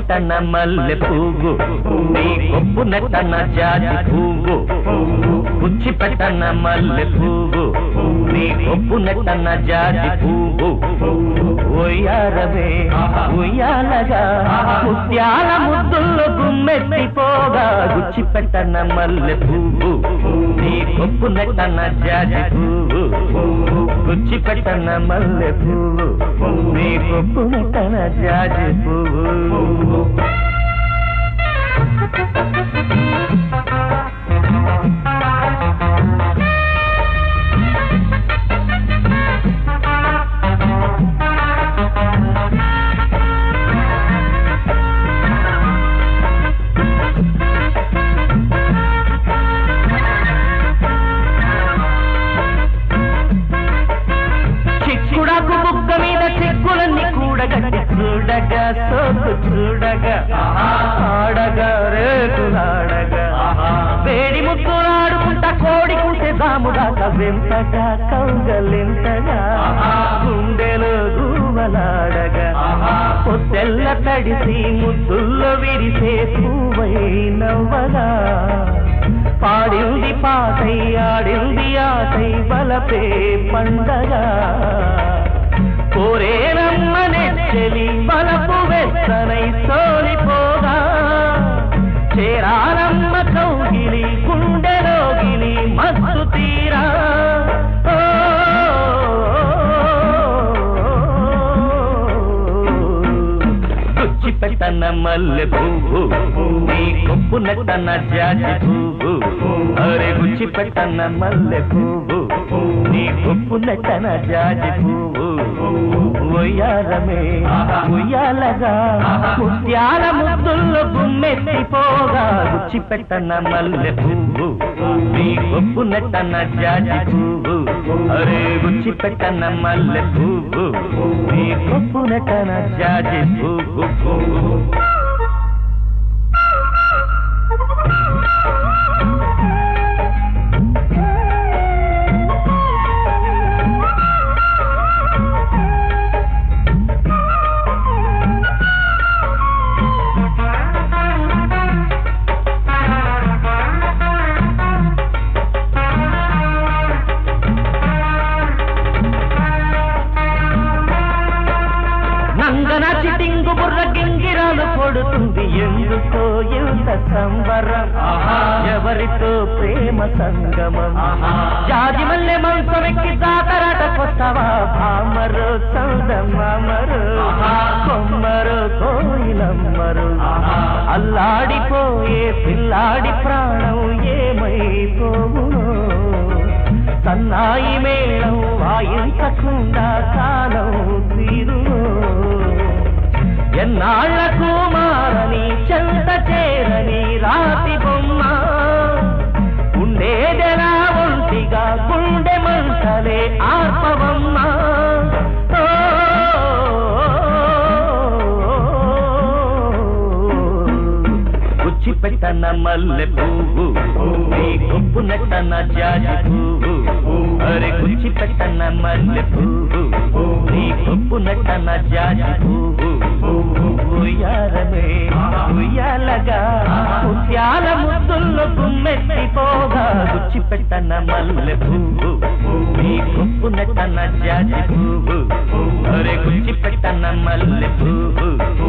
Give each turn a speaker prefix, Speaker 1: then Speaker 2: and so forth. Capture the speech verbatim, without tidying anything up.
Speaker 1: పెట్టన్న మల్లె పువ్వు నీ కొప్పు నెట్టన్న జాజి పువ్వు గుచ్చి పెట్టన్న మల్లె పువ్వు నీ కొప్పు నెట్టన్న జాజి పువ్వు ఒయ్యారవే ఉయ్యాలగా ముత్యాల ముద్దుల్లో గుమ్మెత్తిపోగా గుచ్చి పెట్టన్న మల్లె పువ్వు నీ కొప్పు నెట్టన్న జాజి పువ్వు గుచ్చి పెట్టన్న మల్లె పువ్వు నీ కొప్పు నెట్టన్న జాజి పువ్వు చిక్కుడాకు బుగ్గ మీద చిక్కులన్నీ కూడగట్టి చూడగా సోకు చూడగా ఆడగా రేకులాడగా వేడి ముద్దులాడుకుంటా కోడి కూసే దాముదాకా వింతగా కౌగలింతగా గుండెలో దూవలాడగా పొత్తెల్ల తడిసి ముద్దుల్లో విరిసే పువ్వై నవ్వగా పాడింది పాటై ఆడింది ఆటై బలపే పండగా కోరేనమ్మనే చెలి బలపు వెచ్చనై సోలిపోగా చేరానమ్మ కౌగిలి గుండెలోగిలి మస్తు తీరా గుచ్చి పెట్టన్న మల్లె పువ్వు నీ కొప్పు నెట్టన్న జాజి పువ్వు అరే గుచ్చి పెట్టన్న మల్లె పువ్వు నీ కొప్పు నెట్టన్న జాజి పువ్వు ఒయ్యారమే ఉయ్యాలగా ముత్యాల ముద్దుల్లో గుమ్మెత్తిపోగా గుచ్చి పెట్టన్న మల్లె పువ్వు నీ కొప్పు నెట్టన్న జాజి పువ్వు అరే గుచ్చి పెట్టన్న మల్లె పువ్వు నీ కొప్పు నెట్టన్న జాజి పువ్వు నంగన చిటింగు బుర్ర గింగిరాలు కొడుతుంది ఎందుకో ఎంత సంబరం ఎవరితో ప్రేమ సంగమం జాజి మల్లె మంచమెక్కి జాతరాటకొస్తావా భామరు చందమామరు కొమ్మరు కోయిలమ్మరు అల్లాడిపోయే పిల్లాడి ప్రాణం ఏమైపోవునో సన్నాయి మేళం వాయించకుండా కాలం తీరునో ఎన్నాళ్లకు మారని చెంత చేరని రాతి బొమ్మ ఉండేదెలా ఒంటిగా గుండె మంటలే ఆర్పవమ్మ గుచ్చి పెట్టన్న మల్లె పువ్వు నీ కొప్పు నెట్టన్న జాజి పువ్వు అరే గుచ్చి పెట్టన్న మల్లె పువ్వు నీ కొప్పు నెట్టన్న జాజి పువ్వు ఉయ్యారమే ఉయ్యాలగా ముత్యాల ముద్దుల్లో గుమ్మెత్తిపోగా గుచ్చి పెట్టన్న మల్లె పువ్వు నీ కొప్పు నెట్టన్న జాజి పువ్వు అరే గుచ్చి పెట్టన్న మల్లె పువ్వు